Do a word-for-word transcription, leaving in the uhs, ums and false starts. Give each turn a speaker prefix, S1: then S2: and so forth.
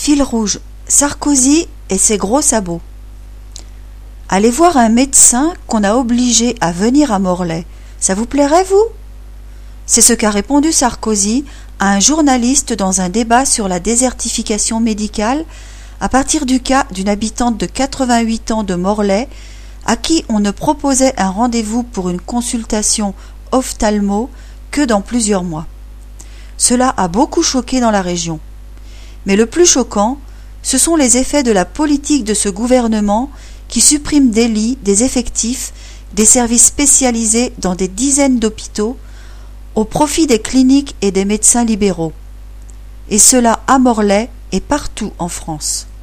S1: Fil rouge, Sarkozy et ses gros sabots. Allez voir un médecin qu'on a obligé à venir à Morlaix. Ça vous plairait, vous ? C'est ce qu'a répondu Sarkozy à un journaliste dans un débat sur la désertification médicale à partir du cas d'une habitante de quatre-vingt-huit ans de Morlaix à qui on ne proposait un rendez-vous pour une consultation ophtalmo que dans plusieurs mois. Cela a beaucoup choqué dans la région. Mais le plus choquant, ce sont les effets de la politique de ce gouvernement qui supprime des lits, des effectifs, des services spécialisés dans des dizaines d'hôpitaux au profit des cliniques et des médecins libéraux. Et cela à Morlaix et partout en France.